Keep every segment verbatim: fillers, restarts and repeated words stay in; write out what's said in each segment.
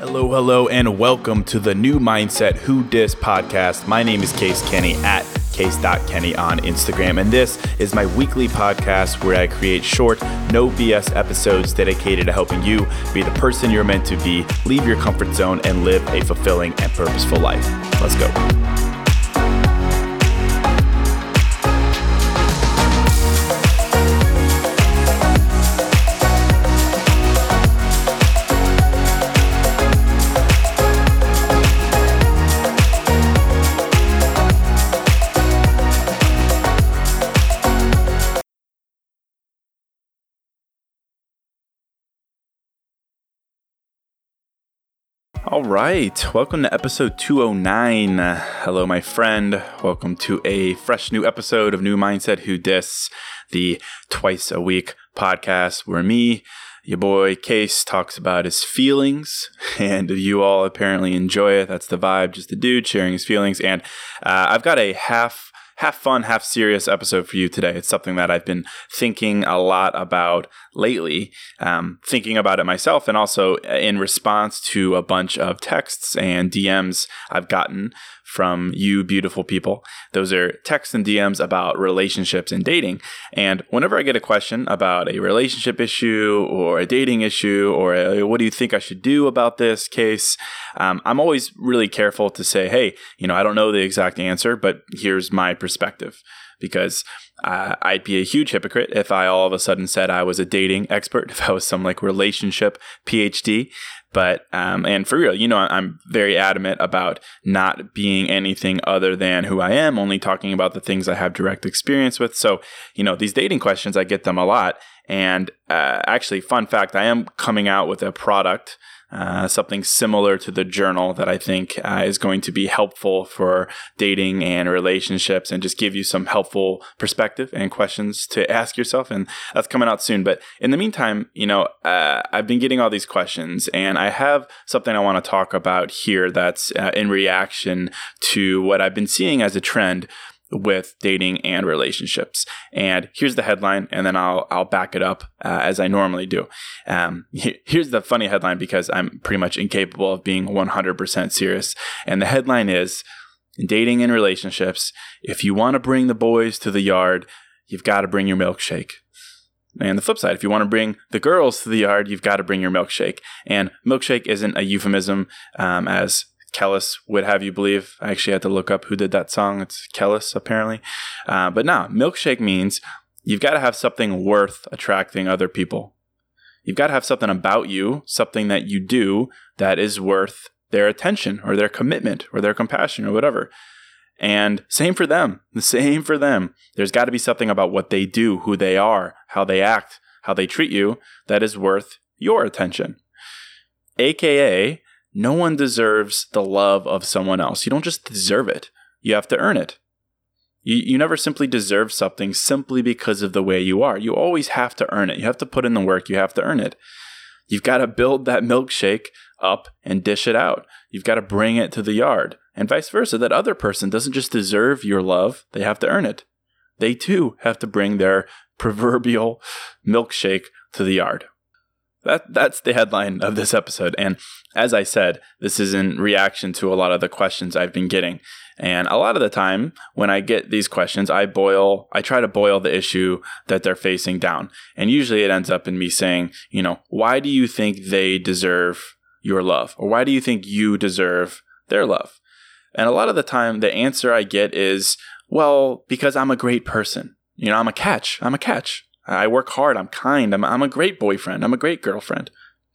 Hello, hello, and welcome to the New Mindset Who Dis podcast. My name is Case Kenny at case dot kenny on Instagram, and this is my weekly podcast where I create short, no B S episodes dedicated to helping you be the person you're meant to be, leave your comfort zone, and live a fulfilling and purposeful life. Let's go. All right, welcome to episode two oh nine. Uh, hello, my friend. Welcome to a fresh new episode of New Mindset Who Dis, the twice a week podcast where me, your boy Case, talks about his feelings, and you all apparently enjoy it. That's the vibe, just a dude sharing his feelings. And uh, I've got a half half fun, half serious episode for you today. It's something that I've been thinking a lot about lately, um, thinking about it myself, and also in response to a bunch of texts and D Ms I've gotten from you beautiful people. Those are texts and D Ms about relationships and dating. And whenever I get a question about a relationship issue or a dating issue, or a, what do you think I should do about this case, um, I'm always really careful to say, hey, you know, I don't know the exact answer, but here's my perspective. Because uh, I'd be a huge hypocrite if I all of a sudden said I was a dating expert, if I was some like relationship P H D. But, um, and for real, you know, I'm very adamant about not being anything other than who I am, only talking about the things I have direct experience with. So, you know, these dating questions, I get them a lot. And uh, actually, fun fact, I am coming out with a product, Uh, something similar to the journal that I think uh, is going to be helpful for dating and relationships, and just give you some helpful perspective and questions to ask yourself. And that's coming out soon. But in the meantime, you know, uh, I've been getting all these questions, and I have something I want to talk about here that's uh, in reaction to what I've been seeing as a trend with dating and relationships. And here's the headline, and then I'll I'll back it up uh, as I normally do. Um, here's the funny headline, because I'm pretty much incapable of being one hundred percent serious. And the headline is, in dating and relationships, if you want to bring the boys to the yard, you've got to bring your milkshake. And the flip side, if you want to bring the girls to the yard, you've got to bring your milkshake. And milkshake isn't a euphemism, um, as Kellis would have you believe. I actually had to look up who did that song. It's Kellis, apparently. Uh, but no, milkshake means you've got to have something worth attracting other people. You've got to have something about you, something that you do that is worth their attention or their commitment or their compassion or whatever. And same for them. The same for them. There's got to be something about what they do, who they are, how they act, how they treat you, that is worth your attention. A K A, no one deserves the love of someone else. You don't just deserve it. You have to earn it. You you never simply deserve something simply because of the way you are. You always have to earn it. You have to put in the work. You have to earn it. You've got to build that milkshake up and dish it out. You've got to bring it to the yard. And vice versa. That other person doesn't just deserve your love. They have to earn it. They too have to bring their proverbial milkshake to the yard. That that's the headline of this episode. And as I said, this is in reaction to a lot of the questions I've been getting. And a lot of the time when I get these questions, I boil, I try to boil the issue that they're facing down. And usually it ends up in me saying, you know, why do you think they deserve your love? Or why do you think you deserve their love? And a lot of the time the answer I get is, well, because I'm a great person. You know, I'm a catch. I'm a catch. I work hard. I'm kind. I'm I'm a great boyfriend. I'm a great girlfriend.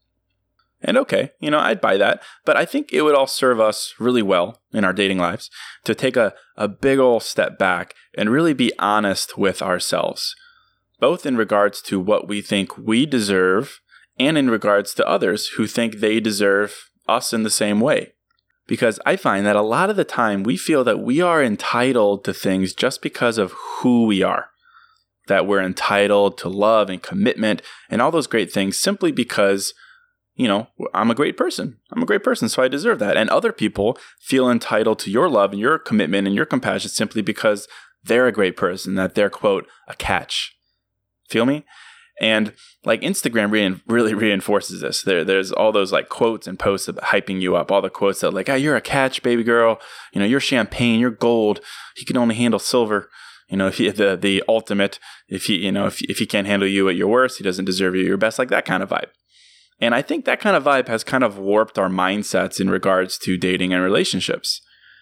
And okay, you know, I'd buy that. But I think it would all serve us really well in our dating lives to take a, a big old step back and really be honest with ourselves, both in regards to what we think we deserve and in regards to others who think they deserve us in the same way. Because I find that a lot of the time we feel that we are entitled to things just because of who we are. That we're entitled to love and commitment and all those great things simply because, you know, I'm a great person. I'm a great person, so I deserve that. And other people feel entitled to your love and your commitment and your compassion simply because they're a great person, that they're, quote, a catch. Feel me? And like Instagram re- really reinforces this. There, there's all those like quotes and posts about hyping you up. All the quotes that like, "Ah, you're a catch, baby girl. You know, you're champagne. You're gold. He can only handle silver. You know, if he, the the ultimate. If he, you know, if if he can't handle you at your worst, he doesn't deserve you at your best." Like that kind of vibe. And I think that kind of vibe has kind of warped our mindsets in regards to dating and relationships.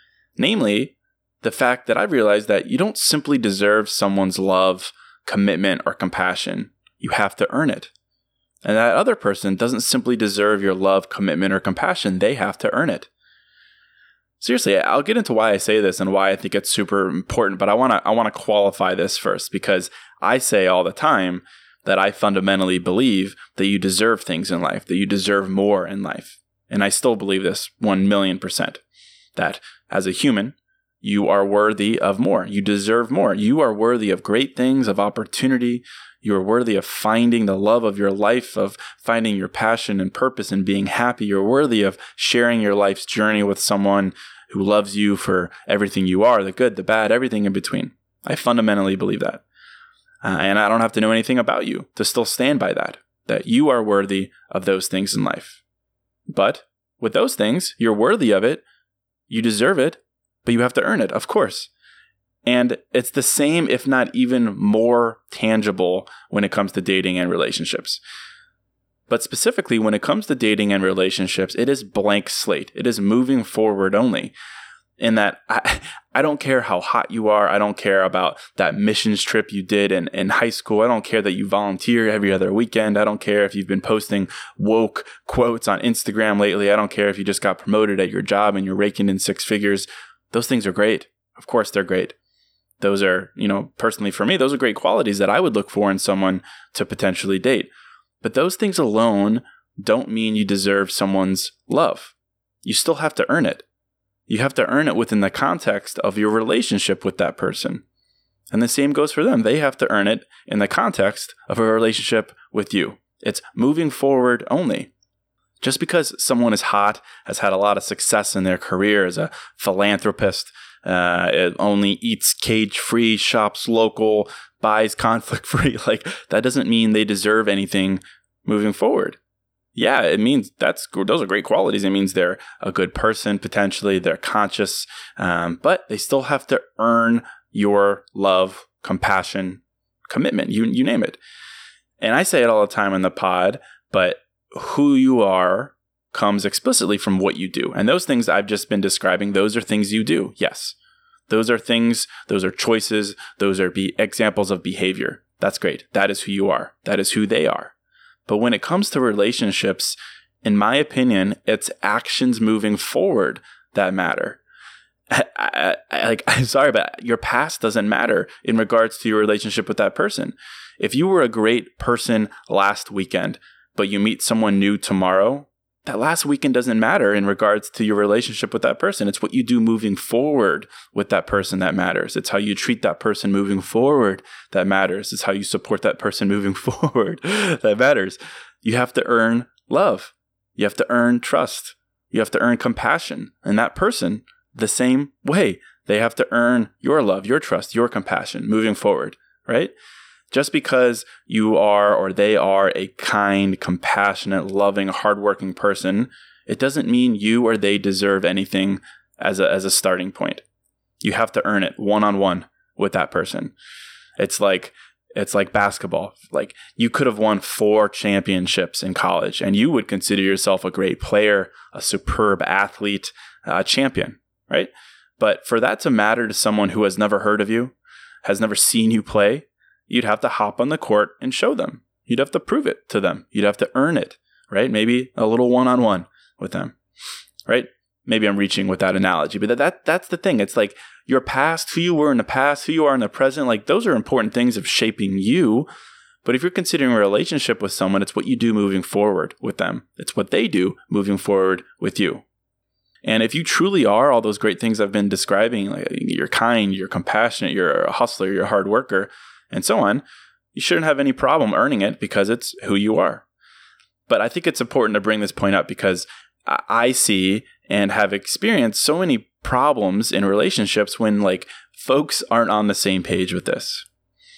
Namely, the fact that I've realized that you don't simply deserve someone's love, commitment, or compassion. You have to earn it. And that other person doesn't simply deserve your love, commitment, or compassion. They have to earn it. Seriously, I'll get into why I say this and why I think it's super important, but I want to I want to qualify this first, because I say all the time that I fundamentally believe that you deserve things in life, that you deserve more in life. And I still believe this one million percent, that as a human, you are worthy of more. You deserve more. You are worthy of great things, of opportunity. You are worthy of finding the love of your life, of finding your passion and purpose and being happy. You're worthy of sharing your life's journey with someone who loves you for everything you are, the good, the bad, everything in between. I fundamentally believe that. Uh, and I don't have to know anything about you to still stand by that, that you are worthy of those things in life. But with those things, you're worthy of it. You deserve it. But you have to earn it, of course. And it's the same, if not even more tangible when it comes to dating and relationships. But specifically, when it comes to dating and relationships, it is blank slate. It is moving forward only. In that, I, I don't care how hot you are. I don't care about that missions trip you did in, in high school. I don't care that you volunteer every other weekend. I don't care if you've been posting woke quotes on Instagram lately. I don't care if you just got promoted at your job and you're raking in six figures. Those things are great. Of course, they're great. Those are, you know, personally for me, those are great qualities that I would look for in someone to potentially date. But those things alone don't mean you deserve someone's love. You still have to earn it. You have to earn it within the context of your relationship with that person. And the same goes for them. They have to earn it in the context of a relationship with you. It's moving forward only. Just because someone is hot, has had a lot of success in their career as a philanthropist, uh, it only eats cage-free, shops local, buys conflict-free, like that doesn't mean they deserve anything moving forward. Yeah, it means that's those are great qualities. It means they're a good person, potentially. They're conscious, um, but they still have to earn your love, compassion, commitment, you you name it. And I say it all the time in the pod, but who you are comes explicitly from what you do. And those things I've just been describing, those are things you do. Yes. Those are things, those are choices, those are be examples of behavior. That's great. That is who you are. That is who they are. But when it comes to relationships, in my opinion, it's actions moving forward that matter. I, I, I, like, I'm sorry, but your past doesn't matter in regards to your relationship with that person. If you were a great person last weekend, but you meet someone new tomorrow, that last weekend doesn't matter in regards to your relationship with that person. It's what you do moving forward with that person that matters. It's how you treat that person moving forward that matters. It's how you support that person moving forward that matters. You have to earn love. You have to earn trust. You have to earn compassion. And that person, the same way, they have to earn your love, your trust, your compassion moving forward, right? Just because you are or they are a kind, compassionate, loving, hardworking person, it doesn't mean you or they deserve anything as a, as a starting point. You have to earn it one-on-one with that person. It's like it's like basketball. Like you could have won four championships in college and you would consider yourself a great player, a superb athlete, a champion, right? But for that to matter to someone who has never heard of you, has never seen you play, you'd have to hop on the court and show them. You'd have to prove it to them. You'd have to earn it, right? Maybe a little one-on-one with them, right? Maybe I'm reaching with that analogy, but that, that that's the thing. It's like your past, who you were in the past, who you are in the present, like those are important things of shaping you. But if you're considering a relationship with someone, it's what you do moving forward with them. It's what they do moving forward with you. And if you truly are all those great things I've been describing, like you're kind, you're compassionate, you're a hustler, you're a hard worker, and so on, you shouldn't have any problem earning it because it's who you are. But I think it's important to bring this point up because I see and have experienced so many problems in relationships when like folks aren't on the same page with this.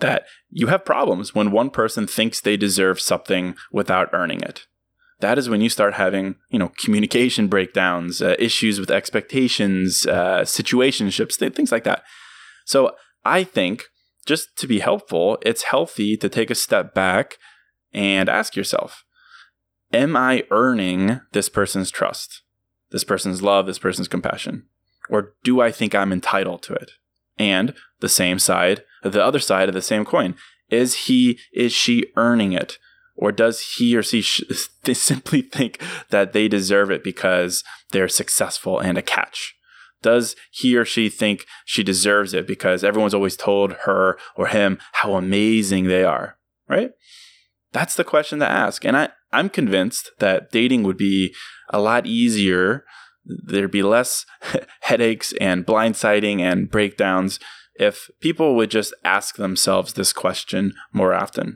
that you have problems when one person thinks they deserve something without earning it. That is when you start having, you know, communication breakdowns, uh, issues with expectations, uh, situationships, th- things like that. So I think just to be helpful, it's healthy to take a step back and ask yourself, am I earning this person's trust, this person's love, this person's compassion? Or do I think I'm entitled to it? And the same side, the other side of the same coin, is he, is she earning it? Or does he or she sh- they simply think that they deserve it because they're successful and a catch? Does he or she think she deserves it because everyone's always told her or him how amazing they are, right? That's the question to ask. And I, I'm convinced that dating would be a lot easier. There'd be less headaches and blindsiding and breakdowns if people would just ask themselves this question more often.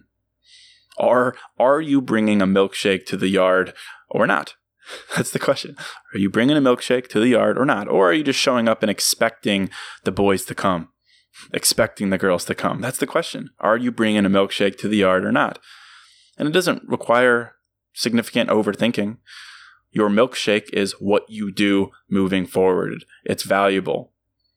Are, are you bringing a milkshake to the yard or not? That's the question. Are you bringing a milkshake to the yard or not? Or are you just showing up and expecting the boys to come, expecting the girls to come? That's the question. Are you bringing a milkshake to the yard or not? And it doesn't require significant overthinking. Your milkshake is what you do moving forward. It's valuable.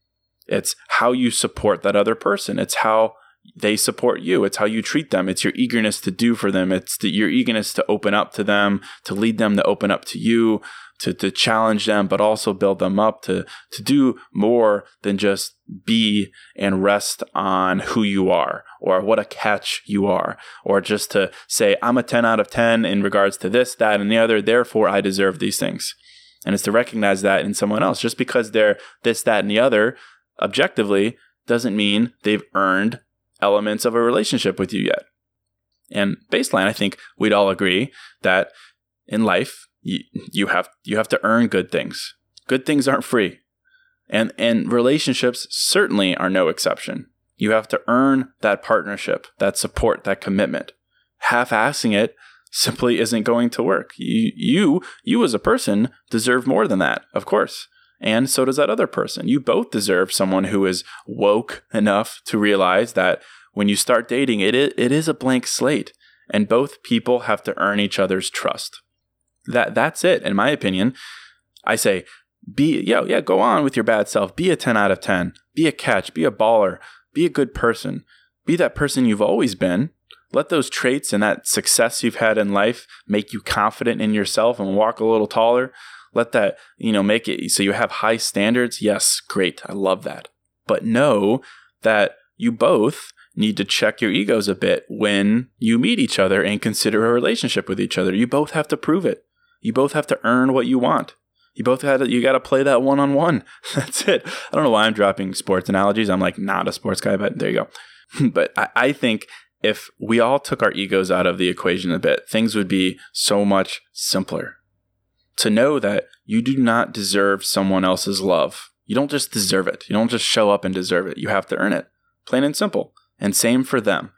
It's how you support that other person. It's how they support you. It's how you treat them. It's your eagerness to do for them. It's the, your eagerness to open up to them, to lead them to open up to you, to, to challenge them, but also build them up to, to do more than just be and rest on who you are or what a catch you are, or just to say, I'm a ten out of ten in regards to this, that, and the other, therefore I deserve these things. And it's to recognize that in someone else. Just because they're this, that, and the other, objectively, doesn't mean they've earned elements of a relationship with you yet. And baseline, I think we'd all agree that in life, you, you have you have to earn good things. Good things aren't free. And and relationships certainly are no exception. You have to earn that partnership, that support, that commitment. Half-assing it simply isn't going to work. You you you as a person deserve more than that, of course. And so does that other person. You both deserve someone who is woke enough to realize that when you start dating, it is, it is a blank slate. And both people have to earn each other's trust. That That's it, in my opinion. I say, be yeah, yeah, go on with your bad self. Be a ten out of ten. Be a catch. Be a baller. Be a good person. Be that person you've always been. Let those traits and that success you've had in life make you confident in yourself and walk a little taller. Let that, you know, make it so you have high standards. Yes, great. I love that. But know that you both need to check your egos a bit when you meet each other and consider a relationship with each other. You both have to prove it. You both have to earn what you want. You both had to, you got to play that one-on-one. That's it. I don't know why I'm dropping sports analogies. I'm like not a sports guy, but there you go. But I, I think if we all took our egos out of the equation a bit, things would be so much simpler. To know that you do not deserve someone else's love. You don't just deserve it. You don't just show up and deserve it. You have to earn it. Plain and simple. And same for them.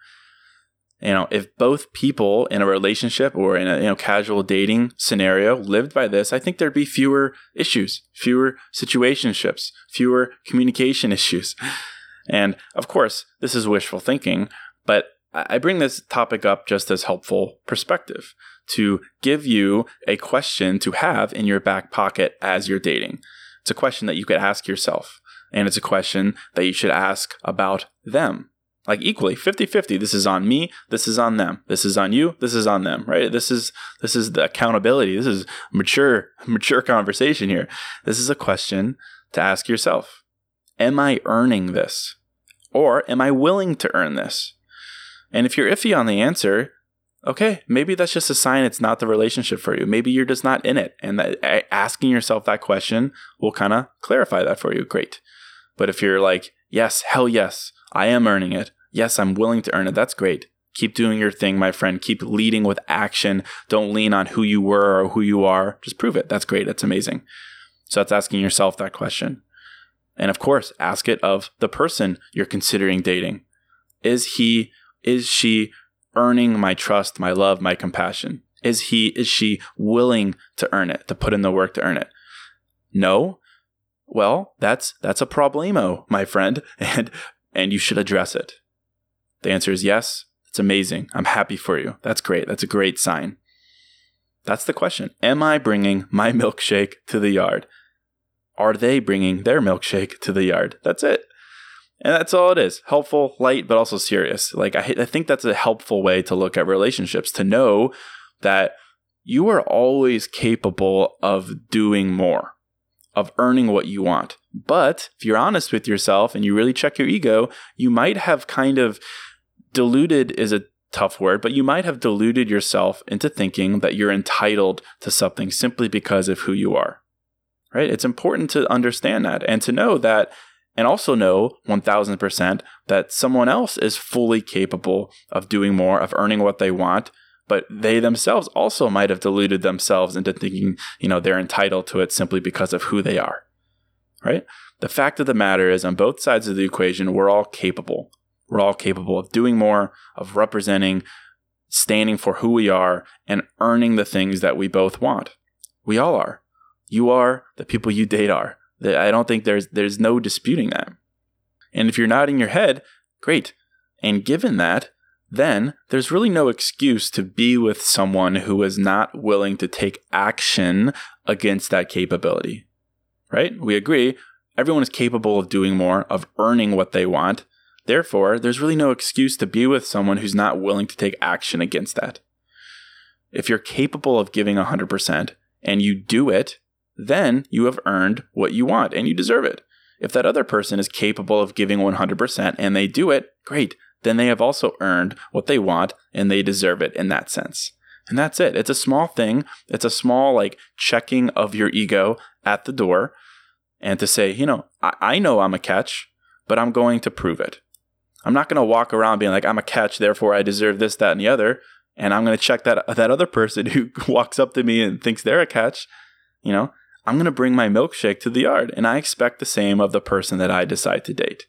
You know, if both people in a relationship or in a you know casual dating scenario lived by this, I think there'd be fewer issues, fewer situationships, fewer communication issues. And of course, this is wishful thinking, but I bring this topic up just as helpful perspective to give you a question to have in your back pocket as you're dating. It's a question that you could ask yourself, and it's a question that you should ask about them. Like equally, fifty-fifty. This is on me, this is on them. This is on you, this is on them, right? This is this is the accountability. This is mature, mature conversation here. This is a question to ask yourself. Am I earning this? Or am I willing to earn this? And if you're iffy on the answer, okay, maybe that's just a sign it's not the relationship for you. Maybe you're just not in it. And that, asking yourself that question will kind of clarify that for you. Great. But if you're like, yes, hell yes, I am earning it. Yes, I'm willing to earn it. That's great. Keep doing your thing, my friend. Keep leading with action. Don't lean on who you were or who you are. Just prove it. That's great. That's amazing. So that's asking yourself that question. And of course, ask it of the person you're considering dating. Is he, is she earning my trust, my love, my compassion? Is he, is she willing to earn it, to put in the work to earn it? No? Well, that's, that's a problemo, my friend, and, and you should address it. The answer is yes. It's amazing. I'm happy for you. That's great. That's a great sign. That's the question. Am I bringing my milkshake to the yard? Are they bringing their milkshake to the yard? That's it. And that's all it is. Helpful, light, but also serious. Like I, I think that's a helpful way to look at relationships, to know that you are always capable of doing more, of earning what you want. But if you're honest with yourself and you really check your ego, you might have kind of diluted is a tough word, but you might have deluded yourself into thinking that you're entitled to something simply because of who you are, right? It's important to understand that and to know that, and also know one thousand percent that someone else is fully capable of doing more, of earning what they want, but they themselves also might have deluded themselves into thinking, you know, they're entitled to it simply because of who they are, right? The fact of the matter is, on both sides of the equation, we're all capable. We're all capable of doing more, of representing, standing for who we are, and earning the things that we both want. We all are. You are, the people you date are. I don't think there's there's no disputing that. And if you're nodding your head, great. And given that, then there's really no excuse to be with someone who is not willing to take action against that capability, right? We agree. Everyone is capable of doing more, of earning what they want. Therefore, there's really no excuse to be with someone who's not willing to take action against that. If you're capable of giving one hundred percent and you do it, then you have earned what you want and you deserve it. If that other person is capable of giving one hundred percent and they do it, great. Then they have also earned what they want and they deserve it in that sense. And that's it. It's a small thing. It's a small like checking of your ego at the door, and to say, you know, I, I know I'm a catch, but I'm going to prove it. I'm not going to walk around being like, I'm a catch, therefore I deserve this, that, and the other. And I'm going to check that that other person who walks up to me and thinks they're a catch. You know, I'm going to bring my milkshake to the yard, and I expect the same of the person that I decide to date.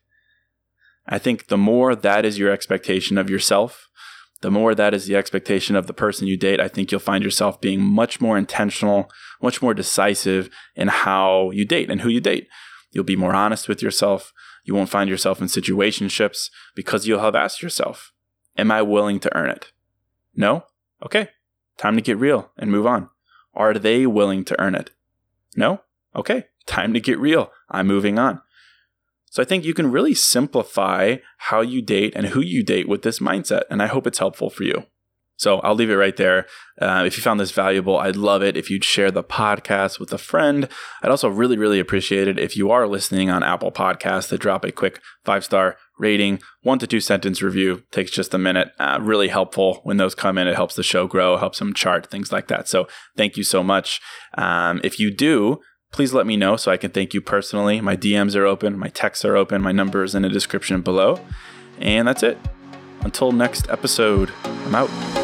I think the more that is your expectation of yourself, the more that is the expectation of the person you date, I think you'll find yourself being much more intentional, much more decisive in how you date and who you date. You'll be more honest with yourself. You won't find yourself in situationships because you'll have asked yourself, am I willing to earn it? No? Okay. Time to get real and move on. Are they willing to earn it? No? Okay. Time to get real. I'm moving on. So I think you can really simplify how you date and who you date with this mindset, and I hope it's helpful for you. So I'll leave it right there. Uh, if you found this valuable, I'd love it if you'd share the podcast with a friend. I'd also really, really appreciate it if you are listening on Apple Podcasts to drop a quick five-star rating, one to two sentence review. Takes just a minute. Uh, really helpful when those come in. It helps the show grow, helps them chart, things like that. So thank you so much. Um, if you do, please let me know so I can thank you personally. My D Ms are open. My texts are open. My number is in the description below. And that's it. Until next episode, I'm out.